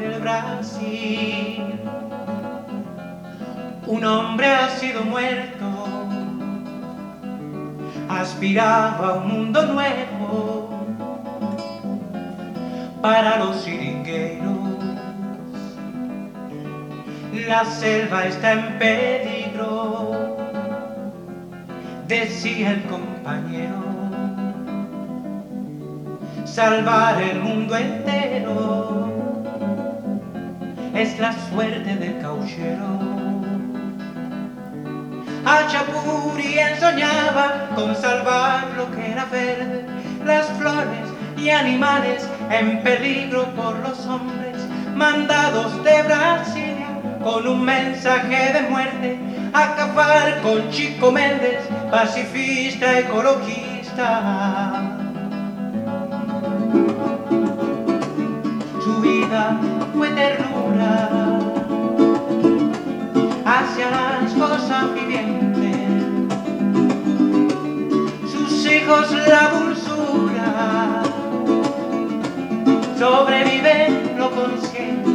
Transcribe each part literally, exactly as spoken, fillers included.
el Brasil. Un hombre ha sido muerto, aspiraba a un mundo nuevo para los seringueiros. La selva está en peligro, decía el compañero. Salvar el mundo entero es la suerte del cauchero. Hachapuri él soñaba con salvar lo que era verde, las flores y animales en peligro por los hombres mandados de Brasilia con un mensaje de muerte, acabar con Chico Méndez, pacifista ecologista. Su vida fue ternura hacia las cosas vivientes, sus hijos la dulzura, sobreviven lo consciente.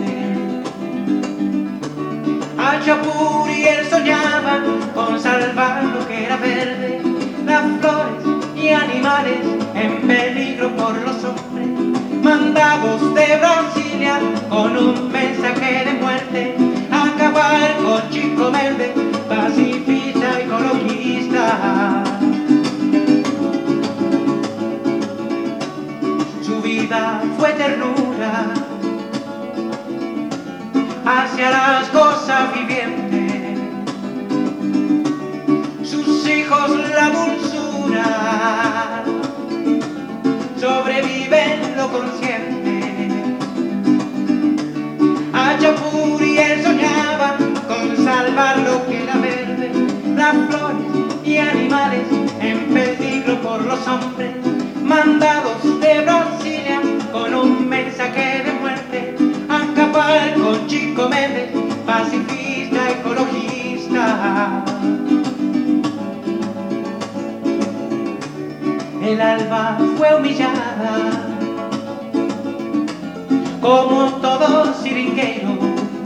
Hachapuri él soñaba con salvar lo que era verde, las flores y animales en peligro por los hombres mandados de Brasilia con un mensaje de muerte, acabar con Chico Méndez, pacifista ecologista. Su vida fue ternura hacia las cosas vivientes, sus hijos la dulzura, sobreviven lo consciente. Hachapuri él soñaba con salvar lo que era verde, las flores y animales en peligro por los hombres mandados de Brasilia con un mensaje de muerte, acabar con Chico Méndez, pacifista ecologista. El alba fue humillada como todo siringueiro,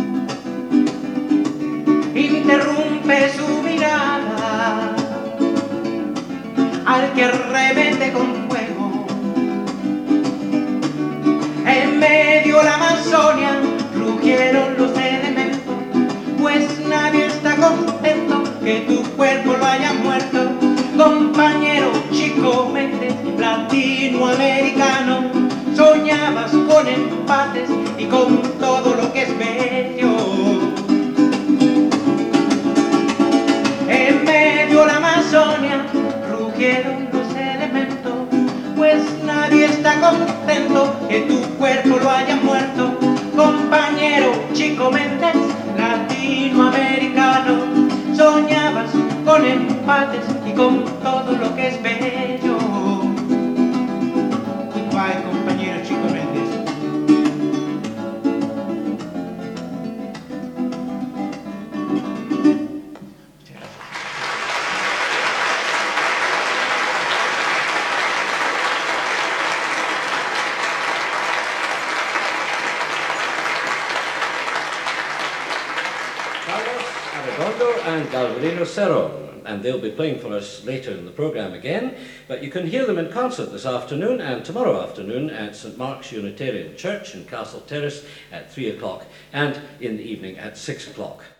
interrumpe su mirada al que arremete con fuego. En medio de la Amazonia rugieron los elementos, pues nadie está contento que tu cuerpo lo haya muerto. Compañero Chico Méndez, latinoamericano, soñabas con empates y con todo lo que es bello. En medio de la Amazonia rugieron los elementos, pues nadie está contento que tu cuerpo lo haya muerto. Compañero Chico Méndez, latinoamericano, soñabas con empates y con todo lo que es bello. Goodbye, compañero Chico Méndez. And Galvarino Cerro, and they'll be playing for us later in the programme again, but you can hear them in concert this afternoon and tomorrow afternoon at St Mark's Unitarian Church in Castle Terrace at three o'clock and in the evening at six o'clock.